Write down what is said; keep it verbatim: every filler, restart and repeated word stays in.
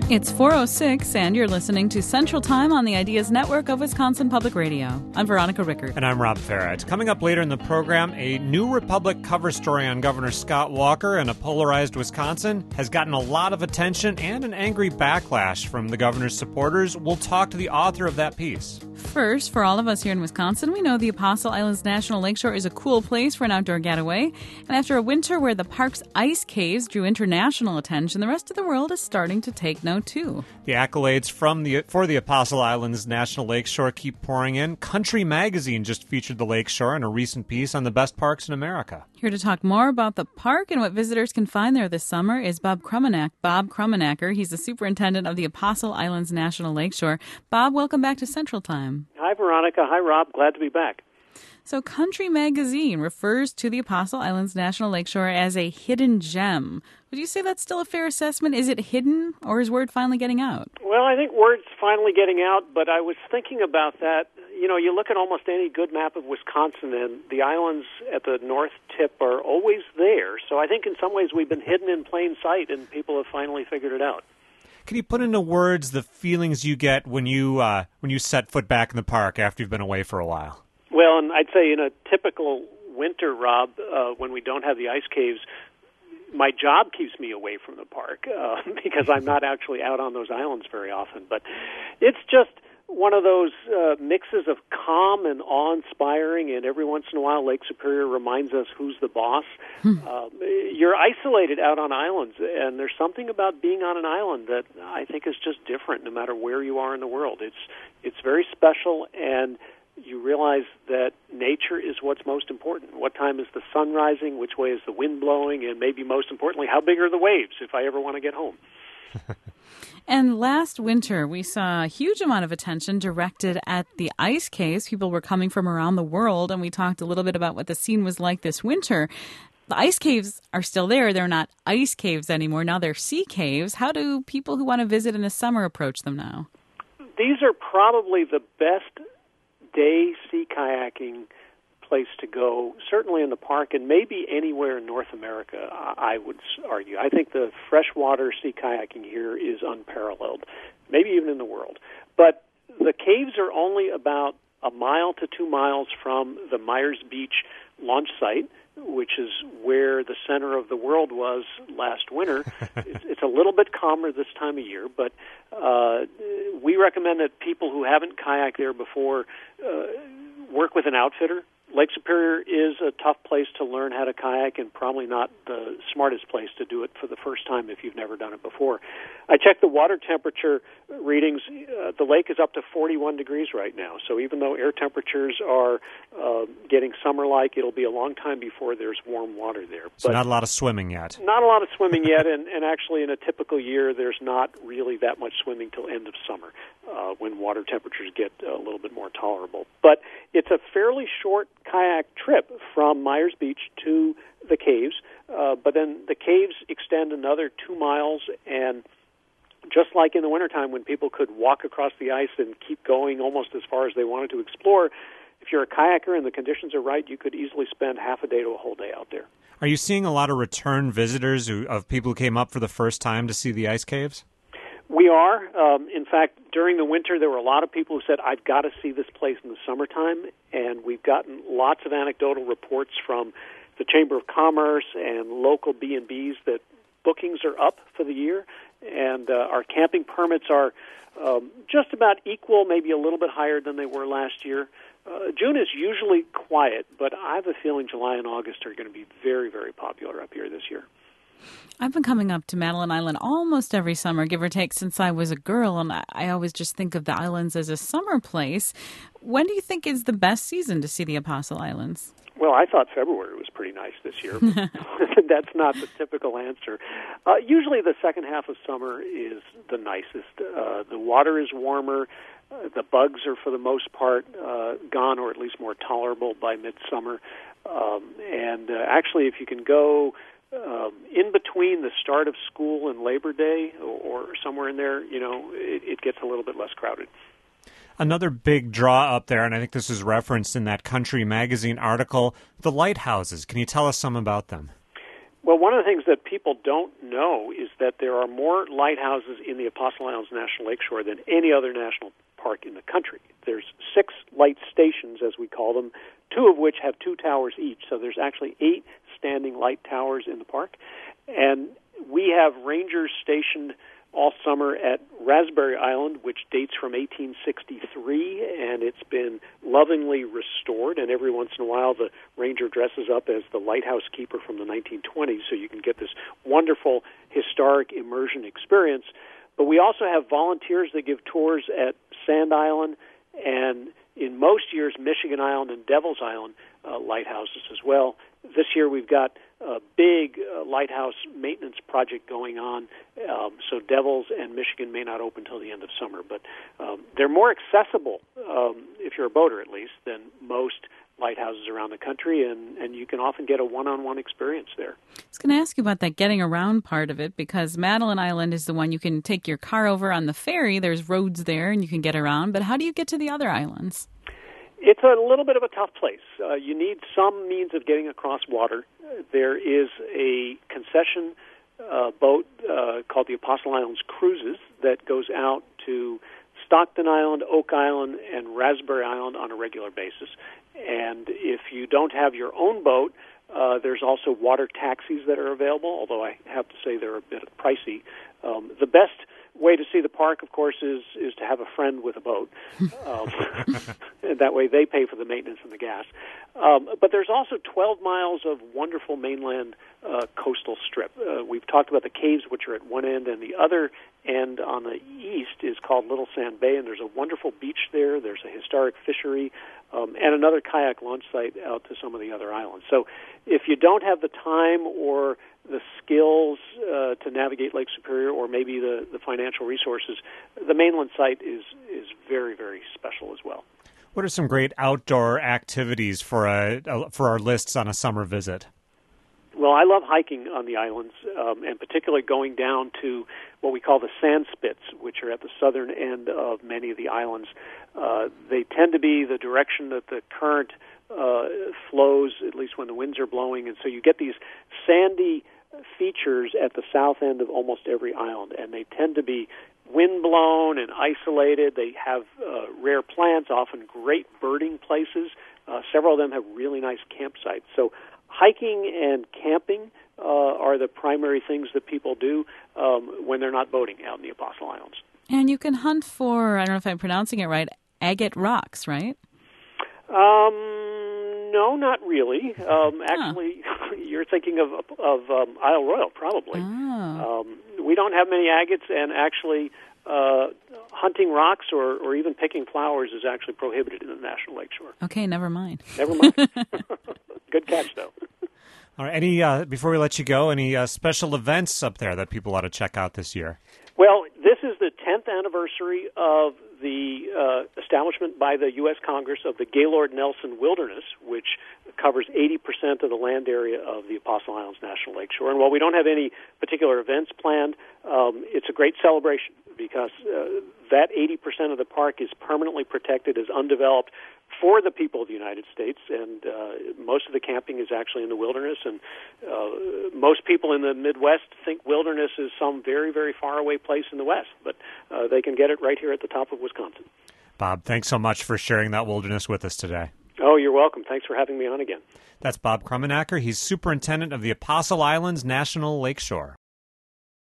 It's four oh six, and you're listening to Central Time on the Ideas Network of Wisconsin Public Radio. I'm Veronica Rickert. And I'm Rob Farrett. Coming up later in the program, a New Republic cover story on Governor Scott Walker and a polarized Wisconsin has gotten a lot of attention and an angry backlash from the governor's supporters. We'll talk to the author of that piece. First, for all of us here in Wisconsin, we know the Apostle Islands National Lakeshore is a cool place for an outdoor getaway. And after a winter where the park's ice caves drew international attention, the rest of the world is starting to take note, too. The accolades from the for the Apostle Islands National Lakeshore keep pouring in. Country Magazine just featured the lakeshore in a recent piece on the best parks in America. Here to talk more about the park and what visitors can find there this summer is Bob Krummenack. Bob Krummenacker. He's the superintendent of the Apostle Islands National Lakeshore. Bob, welcome back to Central Time. Hi, Veronica. Hi, Rob. Glad to be back. So Country Magazine refers to the Apostle Islands National Lakeshore as a hidden gem. Would you say that's still a fair assessment? Is it hidden, or is word finally getting out? Well, I think word's finally getting out, but I was thinking about that. You know, you look at almost any good map of Wisconsin, and the islands at the north tip are always there. So I think in some ways we've been hidden in plain sight, and people have finally figured it out. Can you put into words the feelings you get when you uh, when you set foot back in the park after you've been away for a while? Well, and I'd say in a typical winter, Rob, uh, when we don't have the ice caves, my job keeps me away from the park uh, because I'm not actually out on those islands very often. But it's just one of those uh, mixes of calm and awe-inspiring, and every once in a while Lake Superior reminds us who's the boss. Hmm. Uh, you're isolated out on islands, and there's something about being on an island that I think is just different no matter where you are in the world. It's it's very special, and you realize that nature is what's most important. What time is the sun rising? Which way is the wind blowing? And maybe most importantly, how big are the waves if I ever want to get home? And last winter, we saw a huge amount of attention directed at the ice caves. People were coming from around the world, and we talked a little bit about what the scene was like this winter. The ice caves are still there. They're not ice caves anymore. Now they're sea caves. How do people who want to visit in the summer approach them now? These are probably the best day sea kayaking place to go, certainly in the park and maybe anywhere in North America, I would argue. I think the freshwater sea kayaking here is unparalleled, maybe even in the world. But the caves are only about a mile to two miles from the Myers Beach launch site, which is where the center of the world was last winter. it's, it's a little bit calmer this time of year, but uh, we recommend that people who haven't kayaked there before uh, work with an outfitter. Lake Superior is a tough place to learn how to kayak and probably not the smartest place to do it for the first time if you've never done it before. I checked the water temperature readings. Uh, the lake is up to forty-one degrees right now. So even though air temperatures are uh, getting summer-like, it'll be a long time before there's warm water there. So but not a lot of swimming yet. Not a lot of swimming yet, and, and actually in a typical year, there's not really that much swimming till end of summer uh, when water temperatures get a little bit more tolerable. But it's a fairly short kayak trip from Myers Beach to the caves, uh, but then the caves extend another two miles, and just like in the wintertime when people could walk across the ice and keep going almost as far as they wanted to explore, if you're a kayaker and the conditions are right, you could easily spend half a day to a whole day out there. Are you seeing a lot of return visitors who, of people who came up for the first time to see the ice caves? We are. Um, in fact, during the winter, there were a lot of people who said, I've got to see this place in the summertime, and we've gotten lots of anecdotal reports from the Chamber of Commerce and local B and Bs that bookings are up for the year, and uh, our camping permits are um, just about equal, maybe a little bit higher than they were last year. Uh, June is usually quiet, but I have a feeling July and August are going to be very, very popular up here this year. I've been coming up to Madeline Island almost every summer, give or take, since I was a girl, and I, I always just think of the islands as a summer place. When do you think is the best season to see the Apostle Islands? Well, I thought February was pretty nice this year. That's not the typical answer. Uh, usually the second half of summer is the nicest. Uh, the water is warmer. Uh, the bugs are, for the most part, uh, gone or at least more tolerable by midsummer. Um, and uh, actually, if you can go Um, in between the start of school and Labor Day or, or somewhere in there, you know, it, it gets a little bit less crowded. Another big draw up there, and I think this is referenced in that Country Magazine article, the lighthouses. Can you tell us some about them? Well, one of the things that people don't know is that there are more lighthouses in the Apostle Islands National Lakeshore than any other national park in the country. There's six light stations, as we call them, two of which have two towers each. So there's actually eight standing light towers in the park. And we have rangers stationed all summer at Raspberry Island, which dates from eighteen sixty-three, and it's been lovingly restored. And every once in a while, the ranger dresses up as the lighthouse keeper from the nineteen twenties, so you can get this wonderful historic immersion experience. But we also have volunteers that give tours at Sand Island, and in most years, Michigan Island and Devil's Island uh, lighthouses as well. This year, we've got a big uh, lighthouse maintenance project going on, um, so Devils and Michigan may not open until the end of summer. But um, they're more accessible, um, if you're a boater at least, than most lighthouses around the country, and, and you can often get a one-on-one experience there. I was going to ask you about that getting around part of it, because Madeline Island is the one you can take your car over on the ferry. There's roads there, and you can get around. But how do you get to the other islands? It's a little bit of a tough place. Uh, you need some means of getting across water. There is a concession uh, boat uh, called the Apostle Islands Cruises that goes out to Stockton Island, Oak Island, and Raspberry Island on a regular basis. And if you don't have your own boat, uh, there's also water taxis that are available, although I have to say they're a bit pricey. Um, the best way to see the park, of course, is is to have a friend with a boat. Um, and that way they pay for the maintenance and the gas. Um, but there's also twelve miles of wonderful mainland uh, coastal strip. Uh, we've talked about the caves, which are at one end, and the other end on the east is called Little Sand Bay, and there's a wonderful beach there. There's a historic fishery um, and another kayak launch site out to some of the other islands. So if you don't have the time or the skills uh, to navigate Lake Superior, or maybe the, the financial resources, the mainland site is is very, very special as well. What are some great outdoor activities for a, for our lists on a summer visit? Well, I love hiking on the islands, um, and particularly going down to what we call the sand spits, which are at the southern end of many of the islands. Uh, they tend to be the direction that the current uh, flows, at least when the winds are blowing, and so you get these sandy features at the south end of almost every island, and they tend to be wind-blown and isolated. They have uh, rare plants, often great birding places. Uh, several of them have really nice campsites. So hiking and camping uh, are the primary things that people do um, when they're not boating out in the Apostle Islands. And you can hunt for, I don't know if I'm pronouncing it right, agate rocks, right? Um, no, not really. Um, actually, huh. You're thinking of of um, Isle Royale, probably. Oh. Um, we don't have many agates, and actually uh, hunting rocks or, or even picking flowers is actually prohibited in the National Lakeshore. Okay, never mind. Never mind. Good catch, though. All right. Any uh, before we let you go, any uh, special events up there that people ought to check out this year? Well, this is the tenth anniversary of the uh, establishment by the U S Congress of the Gaylord Nelson Wilderness, which covers eighty percent of the land area of the Apostle Islands National Lakeshore. And while we don't have any particular events planned, um, it's a great celebration because uh, that eighty percent of the park is permanently protected as undeveloped for the people of the United States, and uh, most of the camping is actually in the wilderness, and uh, most people in the Midwest think wilderness is some very, very far away place in the West, but uh, they can get it right here at the top of Wisconsin. Bob, thanks so much for sharing that wilderness with us today. Oh, you're welcome. Thanks for having me on again. That's Bob Krummenacher. He's superintendent of the Apostle Islands National Lakeshore.